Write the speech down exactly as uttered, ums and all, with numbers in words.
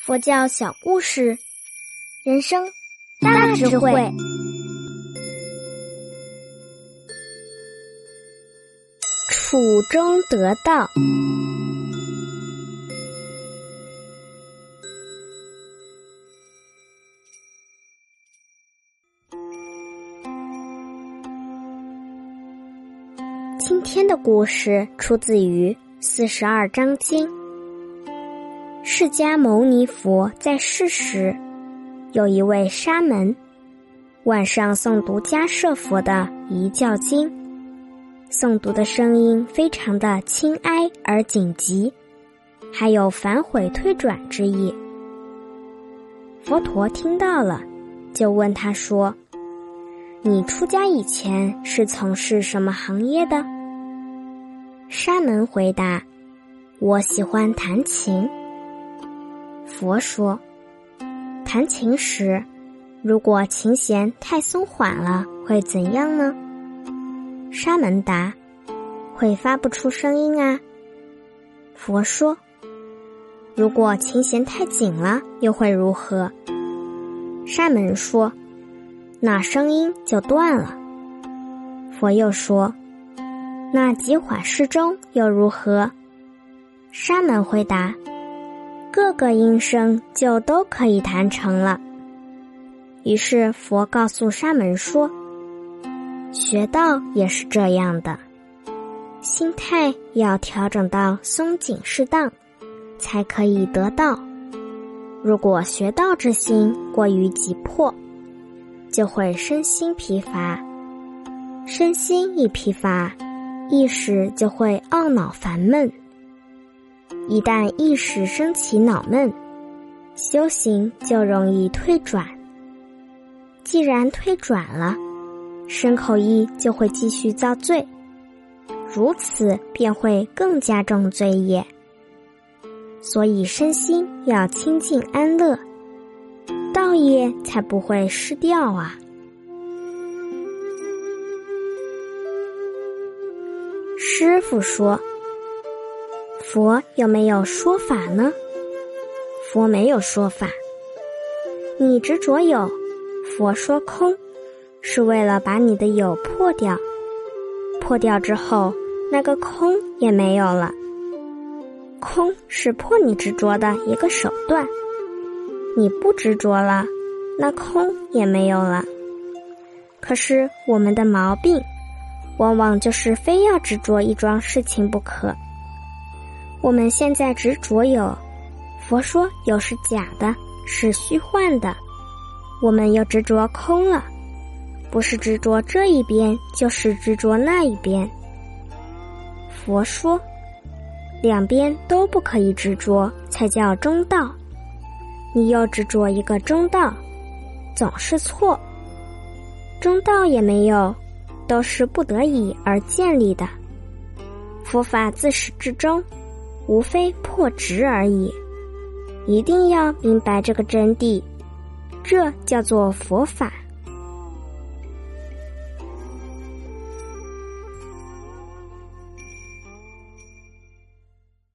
佛教小故事，人生大智慧。处中得道。今天的故事出自于四十二章经。释迦牟尼佛在世时，有一位沙门，晚上诵读迦摄佛的遗教经，诵读的声音非常的轻哀而紧急，还有反悔推转之意。佛陀听到了，就问他说：你出家以前是从事什么行业的？沙门回答：我喜欢弹琴。佛说：弹琴时，如果琴弦太松缓了，会怎样呢？沙门答：会发不出声音啊。佛说：如果琴弦太紧了，又会如何？沙门说：那声音就断了。佛又说：那急缓适中又如何？沙门回答：各个音声就都可以弹成了。于是佛告诉沙门说：学道也是这样的，心态要调整到松紧适当，才可以得道。如果学道之心过于急迫，就会身心疲乏，身心一疲乏，意识就会懊恼烦闷。一旦意识升起恼闷，修行就容易退转。既然退转了，身口意就会继续造罪，如此便会更加重罪业。所以身心要清净安乐，道业才不会失掉啊。师父说：佛有没有说法呢？佛没有说法。你执着有，佛说空，是为了把你的有破掉。破掉之后，那个空也没有了。空是破你执着的一个手段。你不执着了，那空也没有了。可是我们的毛病，往往就是非要执着一桩事情不可。我们现在执着有，佛说有是假的，是虚幻的，我们又执着空了，不是执着这一边，就是执着那一边。佛说两边都不可以执着，才叫中道。你又执着一个中道，总是错。中道也没有，都是不得已而建立的。佛法自始至终，无非破执而已。一定要明白这个真谛，这叫做佛法。